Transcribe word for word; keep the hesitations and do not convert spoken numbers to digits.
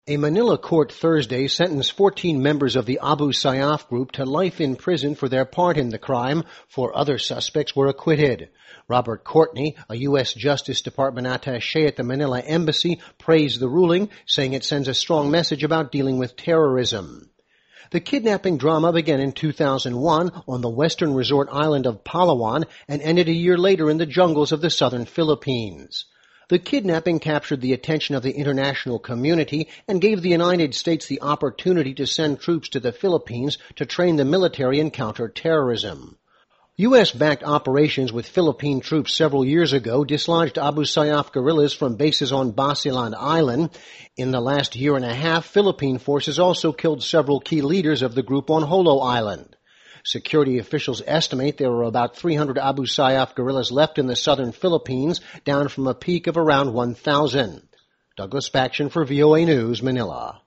A Manila court Thursday sentenced fourteen members of the Abu Sayyaf group to life in prison for their part in the crime. Four other suspects were acquitted. Robert Courtney, a U S Justice Department attaché at the Manila Embassy, praised the ruling, saying it sends a strong message about dealing with terrorism. The kidnapping drama began in two thousand one on the western resort island of Palawan and ended a year later in the jungles of the southern Philippines. The kidnapping captured the attention of the international community and gave the United States the opportunity to send troops to the Philippines to train the military in counterterrorism. U S-backed operations with Philippine troops several years ago dislodged Abu Sayyaf guerrillas from bases on Basilan Island. In the last year and a half, Philippine forces also killed several key leaders of the group on Jolo Island. Security officials estimate there are about three hundred Abu Sayyaf guerrillas left in the southern Philippines, down from a peak of around one thousand. Douglas Baction for V O A News, Manila.